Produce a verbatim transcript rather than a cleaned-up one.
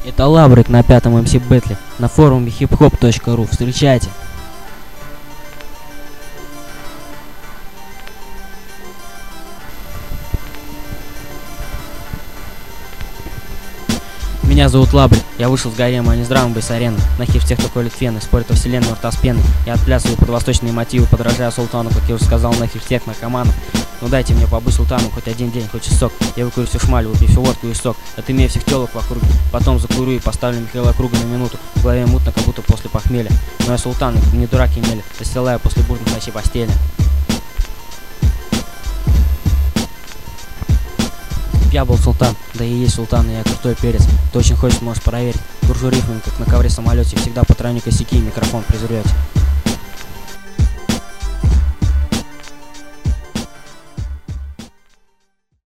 Это Лабрик на пятом эм си Бэтле на форуме хип-хоп точка ру. Встречайте! Меня зовут Лабрик, я вышел с гарема, а не с драм бейс арены. Нахив тех, кто колет фены, спорит во вселенную рта с пеной. Я отплясываю под восточные мотивы, подражая султану, как я уже сказал, нахив тех наркоманов. Ну дайте мне побыть султану хоть один день, хоть часок. Я выкурю всю шмаль, выпью всю водку и сок. Отымею всех телок в округе, потом закурю и поставлю Михаила Круга на минуту. В голове мутно, как будто после похмелья. Но я султан, и не дураки мели, застилаю после бурных ночей постели. Я был султан, да и есть султан, и я крутой перец. Ты очень хочешь, можешь проверить. Кружу рифмами, как на ковре самолете. Всегда по тройной косяки, микрофон презрете.